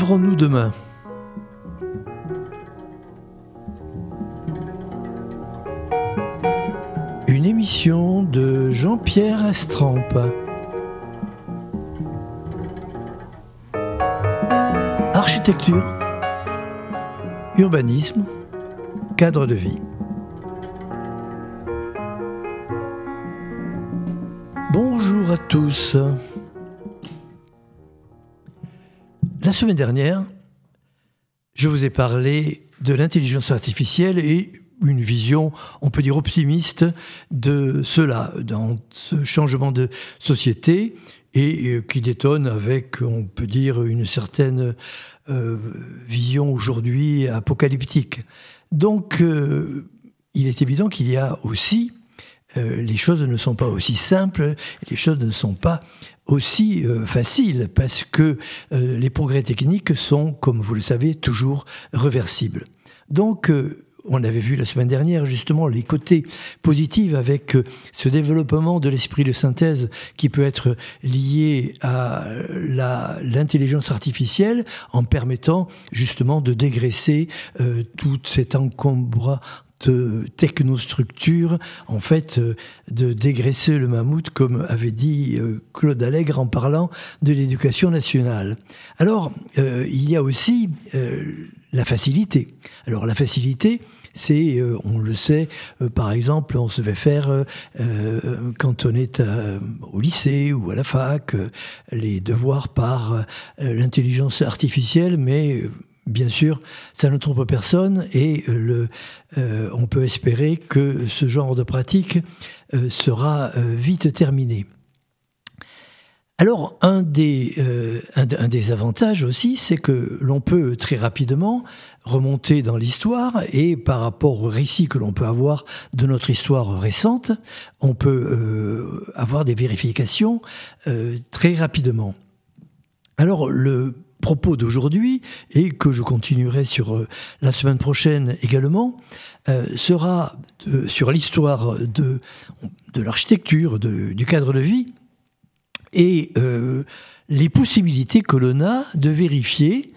vivrons-nous demain ? Une émission de Jean-Pierre Estrampe. Architecture, urbanisme, cadre de vie. Bonjour à tous. La semaine dernière, je vous ai parlé de l'intelligence artificielle et une vision, on peut dire optimiste, de cela, dans ce changement de société, et qui détonne avec, on peut dire, une certaine vision aujourd'hui apocalyptique. Donc, il est évident qu'il y a aussi, les choses ne sont pas aussi simples, les choses ne sont pas aussi faciles, parce que les progrès techniques sont, comme vous le savez, toujours réversibles. Donc, on avait vu la semaine dernière justement les côtés positifs avec ce développement de l'esprit de synthèse qui peut être lié à l'intelligence artificielle en permettant justement de dégraisser toute cette encombrante technostructure, en fait, de dégraisser le mammouth, comme avait dit Claude Allègre en parlant de l'éducation nationale. Alors, il y a aussi la facilité. Alors, la facilité, c'est, on le sait, par exemple, on se fait faire, quand on est au lycée ou à la fac, les devoirs par l'intelligence artificielle, mais bien sûr, ça ne trompe personne et on peut espérer que ce genre de pratique sera vite terminé. Alors, un des avantages aussi, c'est que l'on peut très rapidement remonter dans l'histoire et par rapport au récit que l'on peut avoir de notre histoire récente, on peut avoir des vérifications très rapidement. Alors, le propos d'aujourd'hui, et que je continuerai sur la semaine prochaine également, sera sur l'histoire de l'architecture, du cadre de vie, et les possibilités que l'on a de vérifier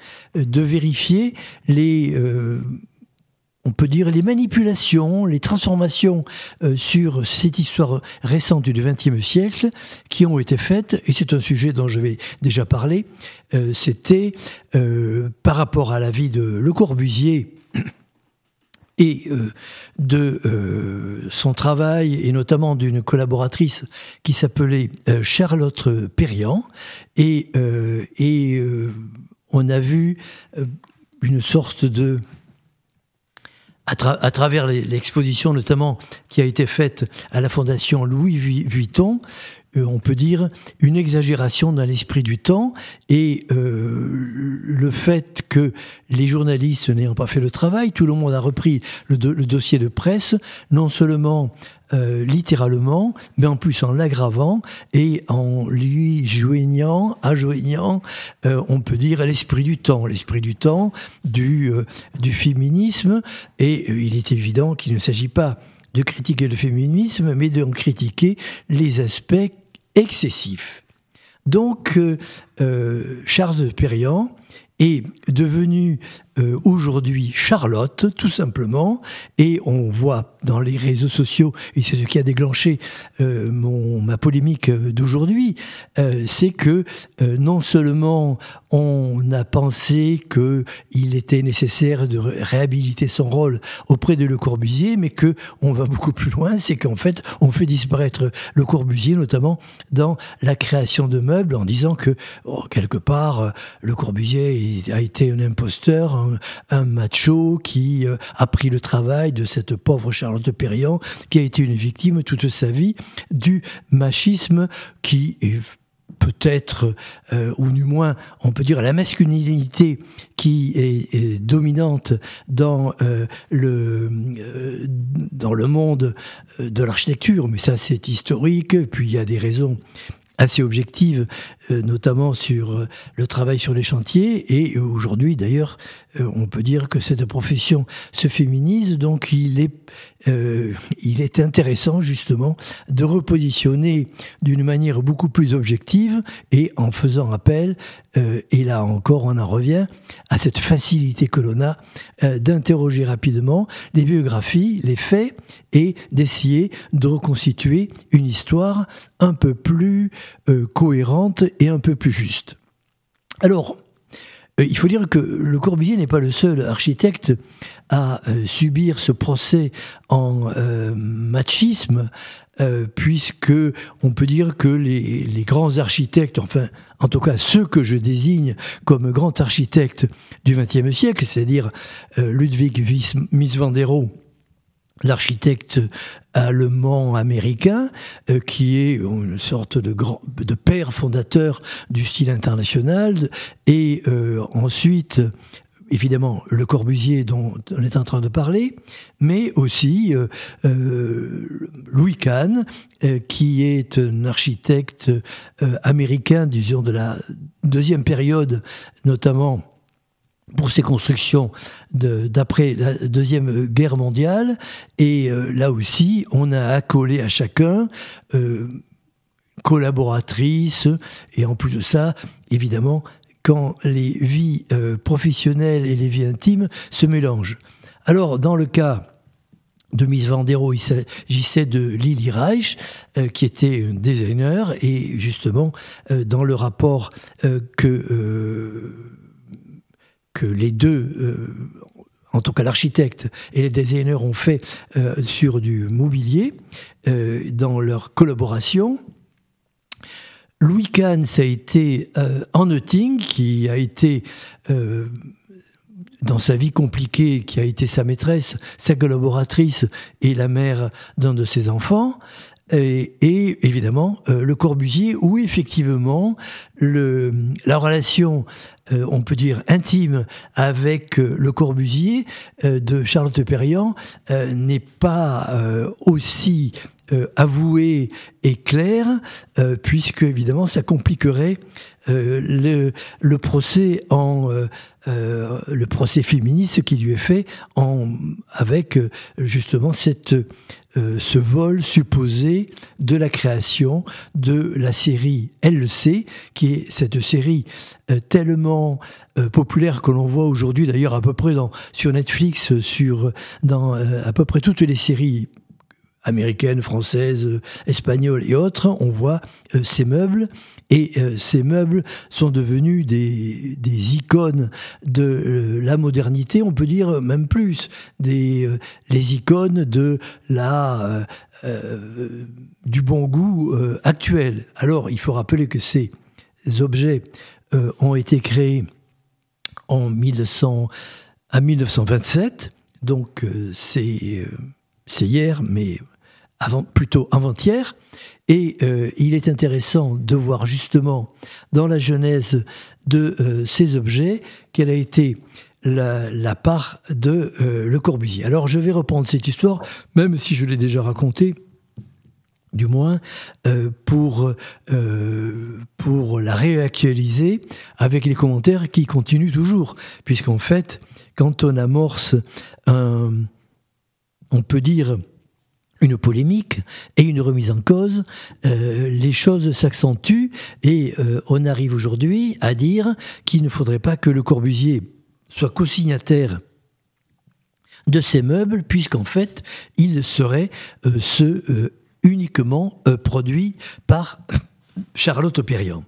les, on peut dire, les manipulations, les transformations sur cette histoire récente du XXe siècle qui ont été faites, et c'est un sujet dont j'avais déjà parlé, c'était par rapport à la vie de Le Corbusier et de son travail, et notamment d'une collaboratrice qui s'appelait Charlotte Perriand. Et on a vu une sorte de... À travers l'exposition notamment qui a été faite à la Fondation Louis Vuitton, on peut dire une exagération dans l'esprit du temps, et le fait que les journalistes n'ayant pas fait le travail, tout le monde a repris le dossier de presse, non seulement littéralement, mais en plus en l'aggravant et en lui adjoignant, on peut dire, l'esprit du temps du féminisme, et il est évident qu'il ne s'agit pas de critiquer le féminisme, mais de critiquer les aspects excessifs. Donc, Charles Perriand est devenu aujourd'hui Charlotte, tout simplement, et on voit dans les réseaux sociaux, et c'est ce qui a déclenché ma polémique d'aujourd'hui, c'est que non seulement on a pensé qu'il était nécessaire de réhabiliter son rôle auprès de Le Corbusier, mais qu'on va beaucoup plus loin, c'est qu'en fait, on fait disparaître Le Corbusier, notamment dans la création de meubles, en disant que, quelque part, Le Corbusier a été un imposteur, un macho qui a pris le travail de cette pauvre Charlotte Perriand, qui a été une victime toute sa vie du machisme qui est peut-être, ou du moins, on peut dire la masculinité qui est dominante dans le monde de l'architecture, mais ça c'est historique, puis il y a des raisons assez objective, notamment sur le travail sur les chantiers. Et aujourd'hui, d'ailleurs, on peut dire que cette profession se féminise. Donc, il est intéressant, justement, de repositionner d'une manière beaucoup plus objective et en faisant appel, et là encore, on en revient, à cette facilité que l'on a d'interroger rapidement les biographies, les faits, et d'essayer de reconstituer une histoire un peu plus cohérente et un peu plus juste. Alors, il faut dire que Le Corbusier n'est pas le seul architecte à subir ce procès en machisme, puisque on peut dire que les grands architectes, enfin, en tout cas ceux que je désigne comme grands architectes du XXe siècle, c'est-à-dire Ludwig Mies van der Rohe, l'architecte allemand-américain, qui est une sorte de père fondateur du style international, et ensuite, évidemment, Le Corbusier dont on est en train de parler, mais aussi Louis Kahn, qui est un architecte américain, disons, de la deuxième période, notamment pour ses constructions d'après la Deuxième Guerre mondiale. Et là aussi, on a accolé à chacun collaboratrices, et en plus de ça, évidemment, quand les vies professionnelles et les vies intimes se mélangent. Alors, dans le cas de Mies van der Rohe, il s'agissait de Lili Reich, qui était un designer, et justement, dans le rapport que les deux, en tout cas l'architecte et les designers ont fait sur du mobilier, dans leur collaboration. Louis Kahn, ça a été Anne Euting, qui a été, dans sa vie compliquée, qui a été sa maîtresse, sa collaboratrice et la mère d'un de ses enfants. Et évidemment, Le Corbusier, où effectivement, la relation, on peut dire intime, avec Le Corbusier de Charlotte Perriand n'est pas aussi avouée et claire, puisque évidemment, ça compliquerait le procès le procès féministe qui lui est fait avec justement ce vol supposé de la création de la série Elle le sait, qui est cette série tellement populaire que l'on voit aujourd'hui d'ailleurs à peu près sur Netflix, dans à peu près toutes les séries américaines, françaises, espagnoles et autres, on voit ces meubles. Et ces meubles sont devenus des icônes de la modernité, on peut dire même plus, les icônes de du bon goût actuel. Alors, il faut rappeler que ces objets ont été créés à 1927, donc c'est hier, mais plutôt avant-hier. Et il est intéressant de voir justement dans la genèse de ces objets quelle a été la part de Le Corbusier. Alors je vais reprendre cette histoire, même si je l'ai déjà racontée, du moins pour la réactualiser avec les commentaires qui continuent toujours, puisqu'en fait, quand on amorce on peut dire une polémique et une remise en cause, les choses s'accentuent et on arrive aujourd'hui à dire qu'il ne faudrait pas que Le Corbusier soit co-signataire de ces meubles, puisqu'en fait, il serait uniquement produit par Charlotte Perriand.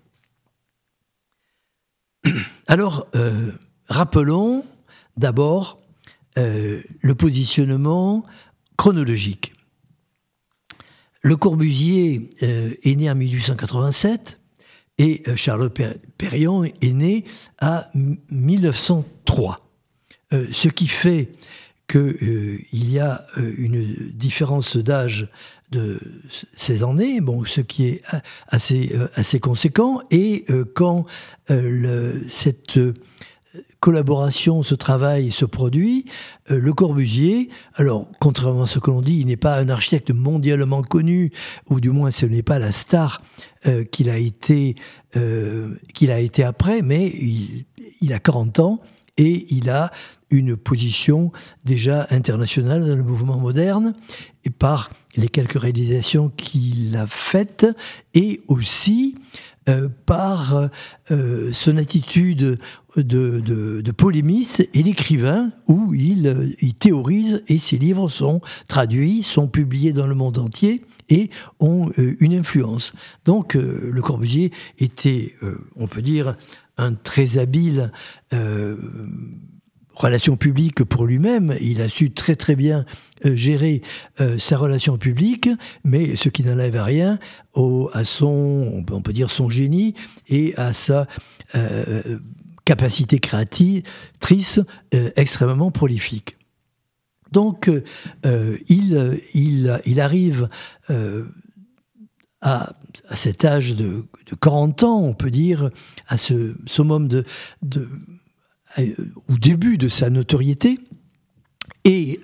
Alors, rappelons d'abord le positionnement chronologique. Le Corbusier est né en 1887 et Charlotte Perriand est né en 1903. Ce qui fait qu'il y a une différence d'âge de 16 années, bon, ce qui est assez conséquent. Et quand cette collaboration, ce travail se produit, Le Corbusier, alors contrairement à ce que l'on dit, il n'est pas un architecte mondialement connu, ou du moins ce n'est pas la star qu'il a été après, mais il a 40 ans et il a une position déjà internationale dans le mouvement moderne, et par les quelques réalisations qu'il a faites, et aussi par son attitude de polémiste et d'écrivain, où il théorise, et ses livres sont traduits, sont publiés dans le monde entier et ont une influence. Donc Le Corbusier était, on peut dire, un très habile relations publiques pour lui-même. Il a su très très bien gérer sa relation publique, mais ce qui n'enlève à rien à son, on peut dire, son génie et à sa capacité créatrice extrêmement prolifique. Donc il arrive à cet âge de 40 ans, on peut dire, à ce summum au début de sa notoriété, et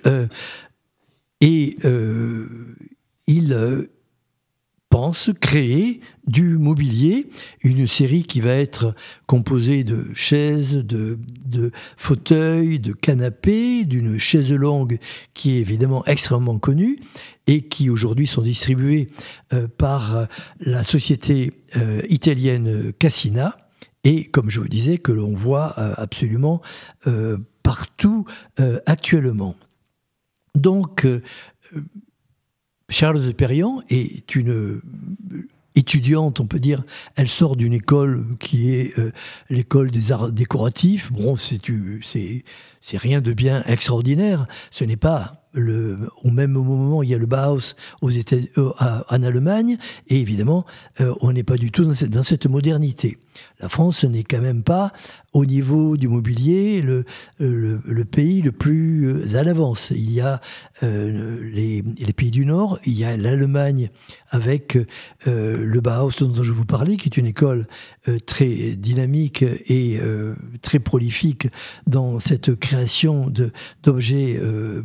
il pense créer du mobilier, une série qui va être composée de chaises, de fauteuils, de canapés, d'une chaise longue qui est évidemment extrêmement connue et qui aujourd'hui sont distribuées par la société italienne Cassina, et comme je vous disais, que l'on voit absolument partout actuellement. Donc, Charlotte Perriand est une étudiante, on peut dire. Elle sort d'une école qui est l'école des arts décoratifs. Bon, c'est rien de bien extraordinaire. Ce n'est pas au même moment, il y a le Bauhaus en Allemagne, et évidemment, on n'est pas du tout dans cette modernité. La France n'est quand même pas, au niveau du mobilier, le pays le plus à l'avance. Il y a les pays du Nord, il y a l'Allemagne avec le Bauhaus dont je vous parlais, qui est une école très dynamique et très prolifique dans cette création d'objets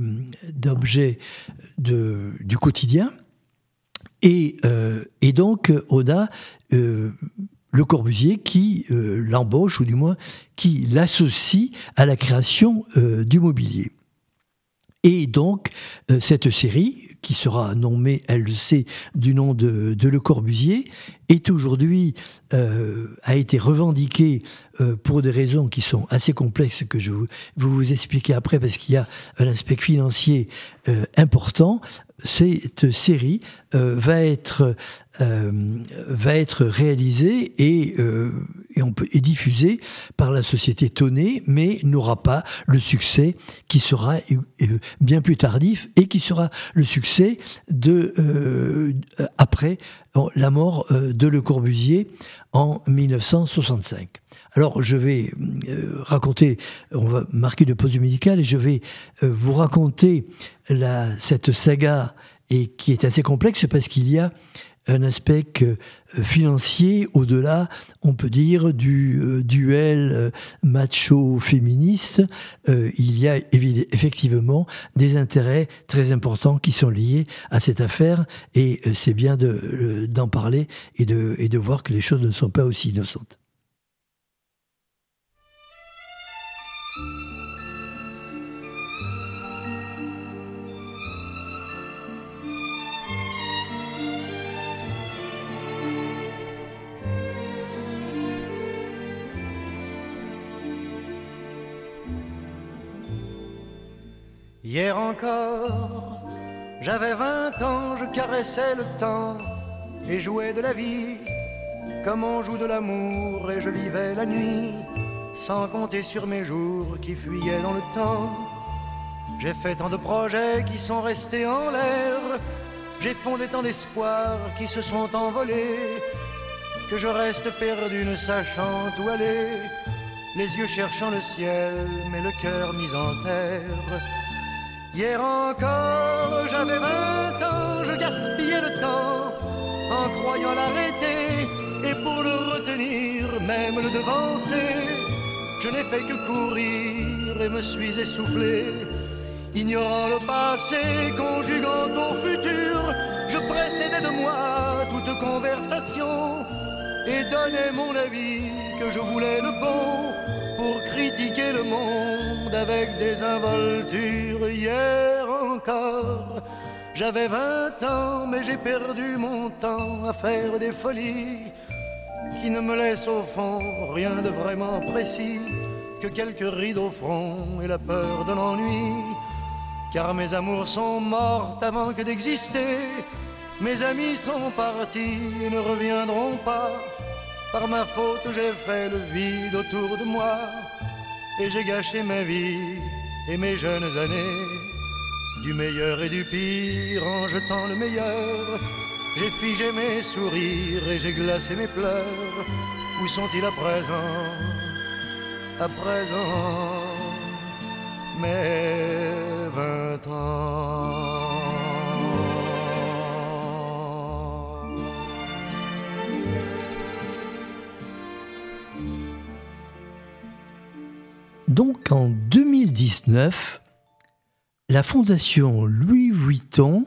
du quotidien. Et donc, on a Le Corbusier qui l'embauche, ou du moins qui l'associe à la création du mobilier. Et donc, cette série, qui sera nommée, elle le sait, du nom de Le Corbusier, est aujourd'hui, a été revendiquée pour des raisons qui sont assez complexes, que je vais vous expliquer après, parce qu'il y a un aspect financier important. Cette série va être réalisée et diffusée par la société Tonnet, mais n'aura pas le succès qui sera bien plus tardif, et qui sera le succès après la mort de Le Corbusier en 1965. Alors, je vais raconter, on va marquer de pause musicale, et je vais vous raconter cette saga, et qui est assez complexe parce qu'il y a un aspect financier au-delà, on peut dire, du duel macho-féministe. Il y a effectivement des intérêts très importants qui sont liés à cette affaire, et c'est bien d'en parler et de voir que les choses ne sont pas aussi innocentes. Hier encore, j'avais 20 ans, je caressais le temps et jouais de la vie comme on joue de l'amour, et je vivais la nuit sans compter sur mes jours qui fuyaient dans le temps. J'ai fait tant de projets qui sont restés en l'air, j'ai fondé tant d'espoirs qui se sont envolés, que je reste perdu ne sachant où aller, les yeux cherchant le ciel mais le cœur mis en terre. Hier encore, j'avais 20 ans, je gaspillais le temps en croyant l'arrêter, et pour le retenir, même le devancer, je n'ai fait que courir et me suis essoufflé. Ignorant le passé, conjuguant au futur, je précédais de moi toute conversation et donnais mon avis que je voulais le bon pour critiquer le monde avec des involtures. Hier encore, j'avais 20 ans, mais j'ai perdu mon temps à faire des folies qui ne me laissent au fond rien de vraiment précis que quelques rides au front et la peur de l'ennui. Car mes amours sont mortes avant que d'exister. Mes amis sont partis et ne reviendront pas. Par ma faute j'ai fait le vide autour de moi et j'ai gâché ma vie et mes jeunes années. Du meilleur et du pire en jetant le meilleur, j'ai figé mes sourires et j'ai glacé mes pleurs. Où sont-ils à présent? À présent, mes 20 ans. Donc en 2019, la Fondation Louis Vuitton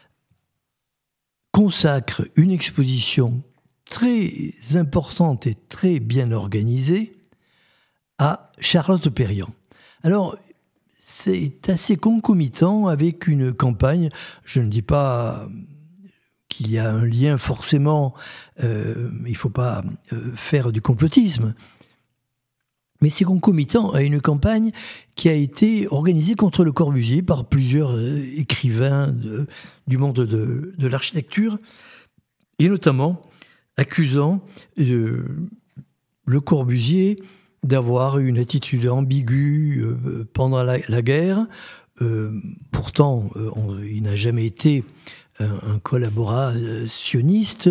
consacre une exposition très importante et très bien organisée à Charlotte Perriand. Alors, c'est assez concomitant avec une campagne, je ne dis pas qu'il y a un lien forcément, il ne faut pas faire du complotisme, mais c'est concomitant à une campagne qui a été organisée contre Le Corbusier par plusieurs écrivains du monde de l'architecture, et notamment accusant Le Corbusier d'avoir une attitude ambiguë pendant la guerre. Pourtant, il n'a jamais été un collaborationniste,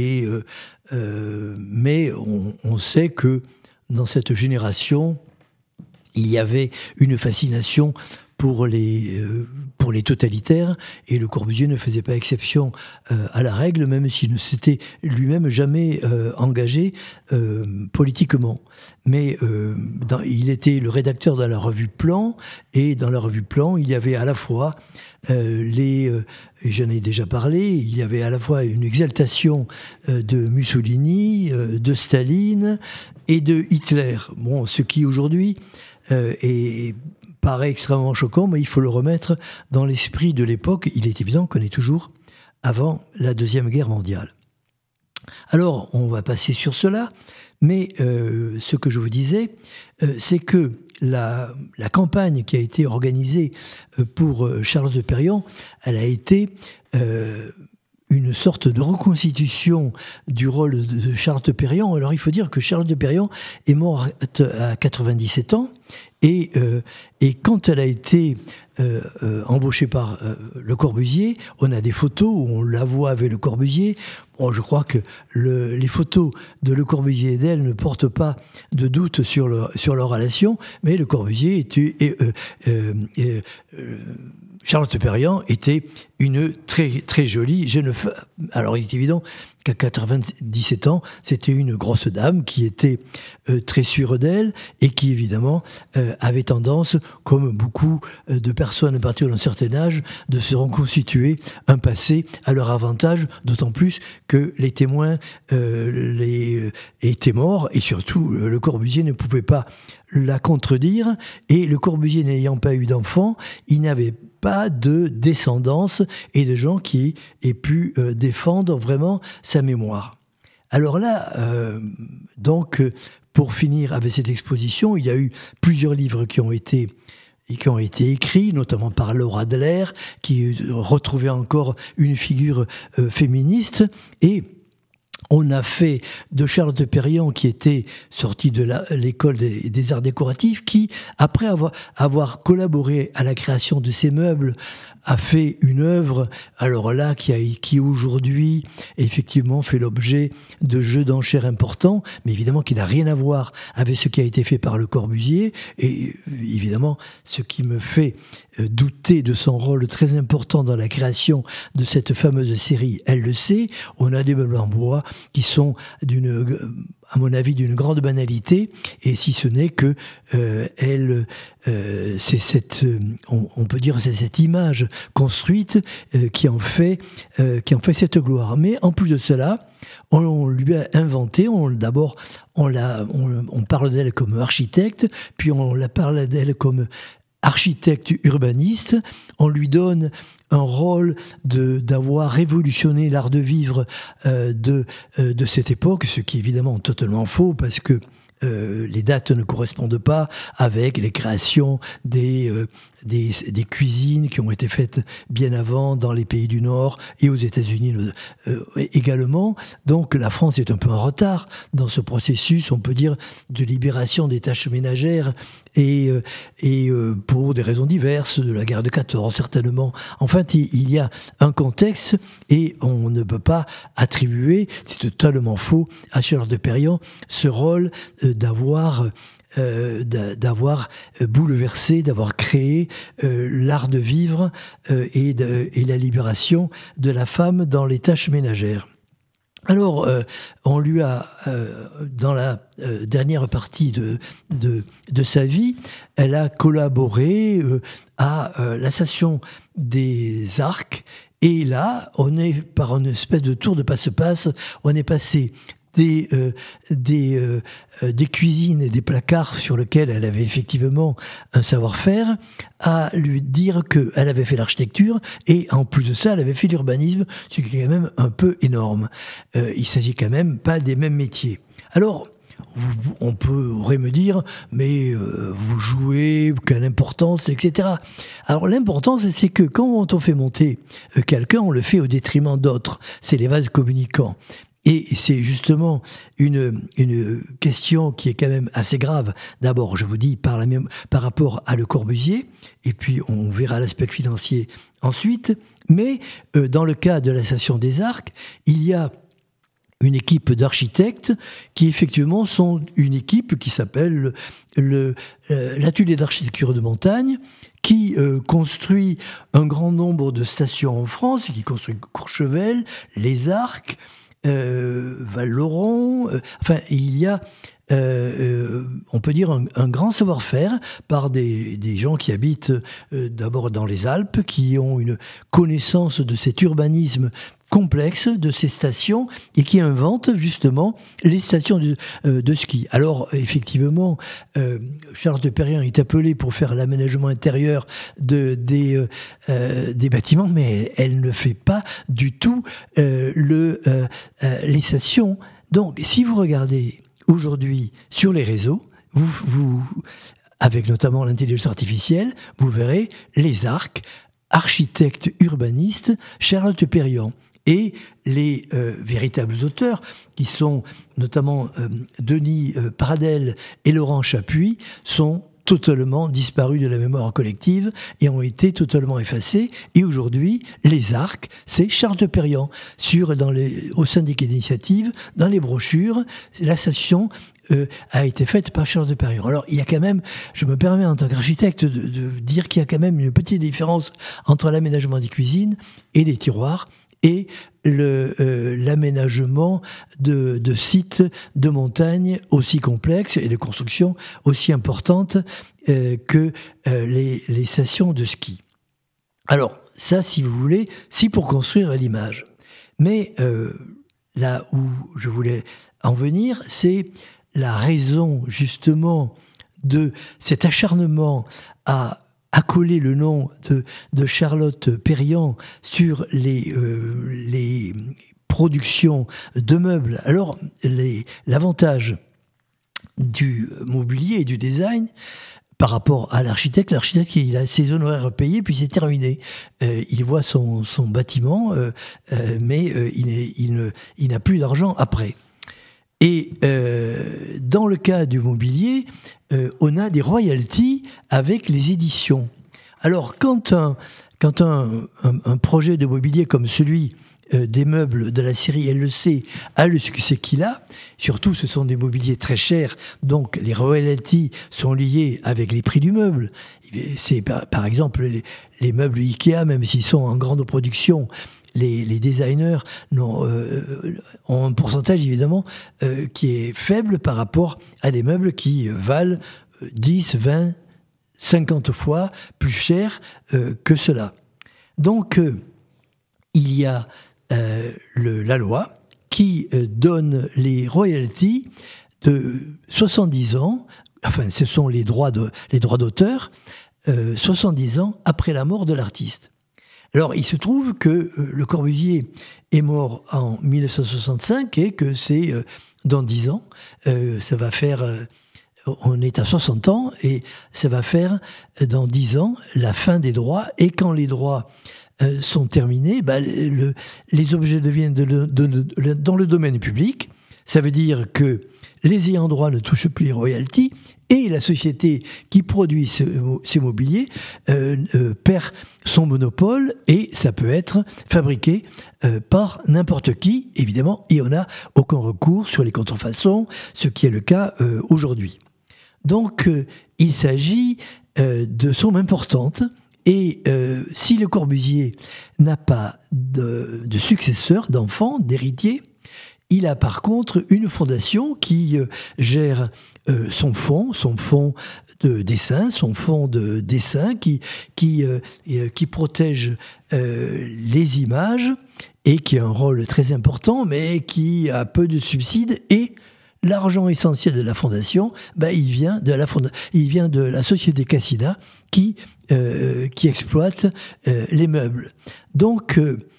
mais on sait que dans cette génération, il y avait une fascination pour les totalitaires, et Le Corbusier ne faisait pas exception à la règle, même s'il ne s'était lui-même jamais engagé politiquement. Mais il était le rédacteur de la revue Plan, et dans la revue Plan, il y avait à la fois j'en ai déjà parlé, il y avait à la fois une exaltation de Mussolini, de Staline et de Hitler. Bon, ce qui aujourd'hui paraît extrêmement choquant, mais il faut le remettre dans l'esprit de l'époque. Il est évident qu'on est toujours avant la Deuxième Guerre mondiale. Alors, on va passer sur cela, mais ce que je vous disais, c'est que la campagne qui a été organisée pour Charlotte Perriand, elle a été une sorte de reconstitution du rôle de Charlotte Perriand. Alors il faut dire que Charlotte Perriand est morte à 97 ans, et quand elle a été embauchée par Le Corbusier, on a des photos où on la voit avec Le Corbusier. Bon, je crois que les photos de Le Corbusier et d'elle ne portent pas de doute sur leur relation, mais Le Corbusier Charlotte Perriand était une très, très jolie jeune femme. Alors, il est évident qu'à 97 ans, c'était une grosse dame qui était très sûre d'elle et qui, évidemment, avait tendance, comme beaucoup de personnes à partir d'un certain âge, de se reconstituer un passé à leur avantage, d'autant plus que les témoins étaient morts, et surtout, Le Corbusier ne pouvait pas la contredire, et Le Corbusier n'ayant pas eu d'enfant, il n'avait pas de descendance et de gens qui aient pu défendre vraiment sa mémoire. Alors là, donc, pour finir avec cette exposition, il y a eu plusieurs livres qui ont été écrits, notamment par Laura Adler, qui retrouvait encore une figure féministe, et on a fait de Charlotte Perriand, qui était sortie de l'école des arts décoratifs, qui, après avoir collaboré à la création de ces meubles, a fait une œuvre, alors là, qui aujourd'hui, effectivement, fait l'objet de jeux d'enchères importants, mais évidemment qui n'a rien à voir avec ce qui a été fait par Le Corbusier. Et évidemment, ce qui me fait douter de son rôle très important dans la création de cette fameuse série Elle le sait. On a des meubles en bois qui sont à mon avis, d'une grande banalité, et si ce n'est que on peut dire, c'est cette image construite qui en fait cette gloire. Mais en plus de cela, on lui a inventé, on parle d'elle comme architecte, puis on la parle d'elle comme architecte urbaniste. On lui donne un rôle d'avoir révolutionné l'art de vivre de cette époque, ce qui est évidemment totalement faux, parce que les dates ne correspondent pas avec les créations des cuisines qui ont été faites bien avant dans les pays du Nord et aux États-Unis également. Donc la France est un peu en retard dans ce processus, on peut dire, de libération des tâches ménagères et pour des raisons diverses, de la guerre de 14 certainement. Enfin, il y a un contexte et on ne peut pas attribuer, c'est totalement faux, à Charles de Perriand ce rôle d'avoir bouleversé, d'avoir créé l'art de vivre et la libération de la femme dans les tâches ménagères. Alors, on lui a, dans la dernière partie de sa vie, elle a collaboré à la station des Arcs, et là, on est, par une espèce de tour de passe-passe, on est passé des cuisines et des placards sur lesquels elle avait effectivement un savoir-faire, à lui dire qu'elle avait fait l'architecture et en plus de ça, elle avait fait l'urbanisme, ce qui est quand même un peu énorme. Il s'agit quand même pas des mêmes métiers. Alors, on pourrait me dire, mais vous jouez, quelle importance, etc. Alors l'importance, c'est que quand on fait monter quelqu'un, on le fait au détriment d'autres. C'est les vases communicants. Et c'est justement une question qui est quand même assez grave. D'abord, je vous dis, par rapport à Le Corbusier, et puis on verra l'aspect financier ensuite. Mais dans le cas de la station des Arcs, il y a une équipe d'architectes qui effectivement sont une équipe qui s'appelle l'atelier d'architecture de montagne, qui construit un grand nombre de stations en France, qui construit Courchevel, les Arcs, Val-Lauron, enfin il y a on peut dire un grand savoir-faire par des gens qui habitent d'abord dans les Alpes, qui ont une connaissance de cet urbanisme complexe, de ces stations, et qui inventent justement les stations de ski. Alors effectivement, Charles de Perriand est appelé pour faire l'aménagement intérieur des bâtiments, mais elle ne fait pas du tout les stations. Donc si vous regardez aujourd'hui sur les réseaux, vous avec notamment l'intelligence artificielle, vous verrez les Arcs, architecte urbaniste, Charles de Perriand. Et les véritables auteurs, qui sont notamment Denis Pradel et Laurent Chapuis, sont totalement disparus de la mémoire collective et ont été totalement effacés. Et aujourd'hui, les Arcs, c'est Charles de Perriand. Au syndicat d'initiative, dans les brochures, la station a été faite par Charles de Perriand. Alors, il y a quand même, je me permets en tant qu'architecte de dire qu'il y a quand même une petite différence entre l'aménagement des cuisines et des tiroirs, et l'aménagement de sites de montagne aussi complexes et de constructions aussi importantes que les stations de ski. Alors, ça, si vous voulez, c'est pour construire l'image. Mais là où je voulais en venir, c'est la raison, justement, de cet acharnement à accoler le nom de Charlotte Perriand sur les productions de meubles. Alors, l'avantage du mobilier et du design par rapport à l'architecte, il a ses honoraires payés, puis c'est terminé. Il voit son bâtiment, mais il n'a plus d'argent après. Et dans le cas du mobilier, on a des royalties avec les éditions. Alors, quand un projet de mobilier comme celui des meubles de la série LEC a le succès qu'il a, surtout ce sont des mobiliers très chers, donc les royalties sont liées avec les prix du meuble. C'est par exemple les meubles Ikea, même s'ils sont en grande production, les designers ont un pourcentage évidemment qui est faible par rapport à des meubles qui valent 10, 20, 50 fois plus cher que cela. Donc, il y a la loi qui donne les royalties de 70 ans, enfin ce sont les droits d'auteur, 70 ans après la mort de l'artiste. Alors il se trouve que Le Corbusier est mort en 1965 et que c'est dans 10 ans, ça va faire... on est à 60 ans et ça va faire dans 10 ans la fin des droits, et quand les droits sont terminés, les objets deviennent dans le domaine public. Ça veut dire que les ayants droit ne touchent plus les royalties et la société qui produit ces mobiliers perd son monopole, et ça peut être fabriqué par n'importe qui, évidemment, et on n'a aucun recours sur les contrefaçons, ce qui est le cas aujourd'hui. Donc, il s'agit de sommes importantes, et si Le Corbusier n'a pas de successeur, d'enfants, d'héritiers, il a par contre une fondation qui gère son fonds de dessin, qui protège les images et qui a un rôle très important, mais qui a peu de subsides, et l'argent essentiel de la fondation, il vient de la société Cassina qui exploite les meubles. Donc,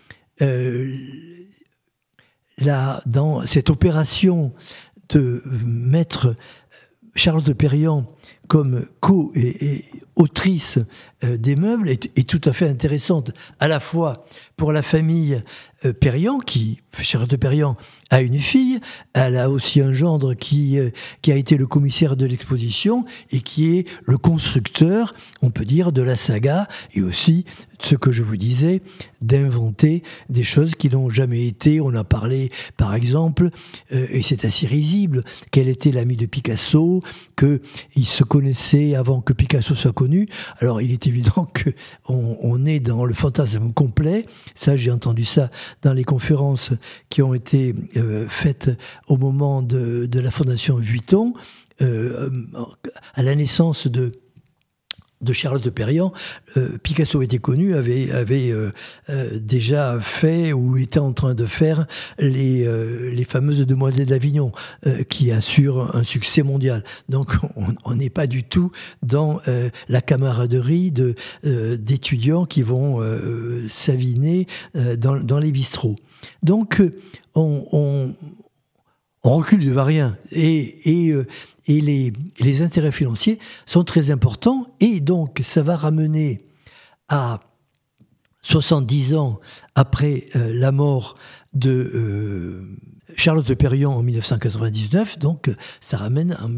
là, dans cette opération de mettre Charlotte de Perriand comme co-autrice des meubles est tout à fait intéressante, à la fois pour la famille Perriand, Charlotte de Perriand a une fille, elle a aussi un gendre qui a été le commissaire de l'exposition et qui est le constructeur, on peut dire, de la saga, et aussi, ce que je vous disais, d'inventer des choses qui n'ont jamais été. On a parlé, par exemple, et c'est assez risible, qu'elle était l'amie de Picasso, qu'ils se connaissaient avant que Picasso soit connu. Alors, il est évident qu'on est dans le fantasme complet. Ça, j'ai entendu ça dans les conférences qui ont été faites au moment de la Fondation Vuitton, à la naissance de Charlotte de Perriand. Picasso était connu, avait déjà fait ou était en train de faire les fameuses Demoiselles d'Avignon, qui assurent un succès mondial. Donc on n'est pas du tout dans la camaraderie d'étudiants qui vont s'aviner dans les bistrots. Donc on recule devant rien, et les intérêts financiers sont très importants, et donc ça va ramener à 70 ans après la mort de Charlotte de Perriand en 1999, donc ça ramène en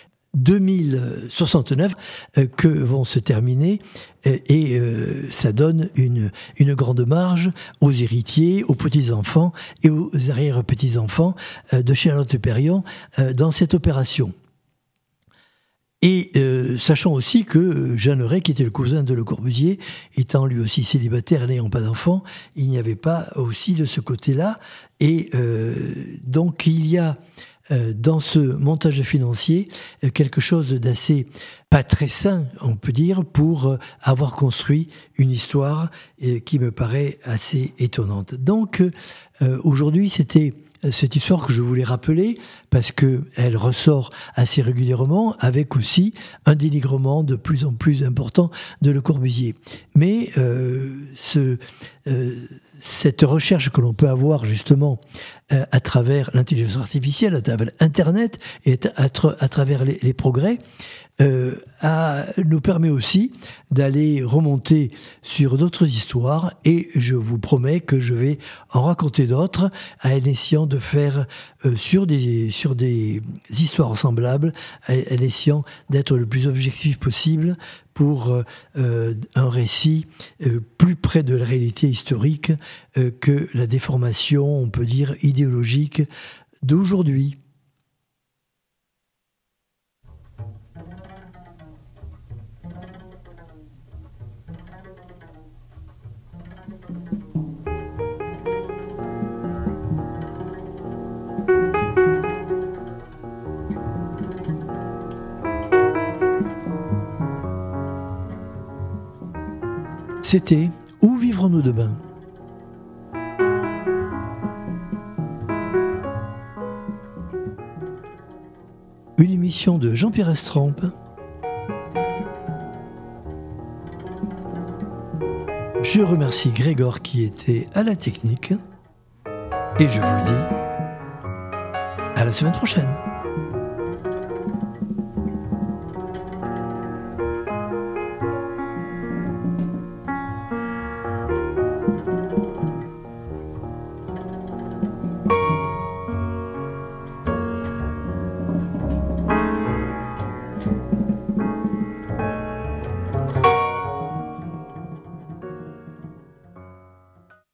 2069 que vont se terminer, et ça donne une grande marge aux héritiers, aux petits-enfants et aux arrière-petits-enfants de Charlotte de Perriand dans cette opération. Et sachant aussi que Jeanneret, qui était le cousin de Le Corbusier, étant lui aussi célibataire, n'ayant pas d'enfant, il n'y avait pas aussi de ce côté-là. Et donc il y a dans ce montage financier quelque chose d'assez pas très sain, on peut dire, pour avoir construit une histoire qui me paraît assez étonnante. Donc aujourd'hui, c'était cette histoire que je voulais rappeler, parce qu'elle ressort assez régulièrement, avec aussi un dénigrement de plus en plus important de Le Corbusier. Mais cette recherche que l'on peut avoir justement à travers l'intelligence artificielle, à travers Internet et à travers les progrès, nous permet aussi d'aller remonter sur d'autres histoires, et je vous promets que je vais en raconter d'autres, en essayant de faire sur des histoires semblables, en essayant d'être le plus objectif possible pour un récit plus près de la réalité historique que la déformation, on peut dire, idéologique d'aujourd'hui. C'était Où vivrons-nous demain ? Une émission de Jean-Pierre Estrampe. Je remercie Grégor qui était à la technique. Et je vous dis à la semaine prochaine.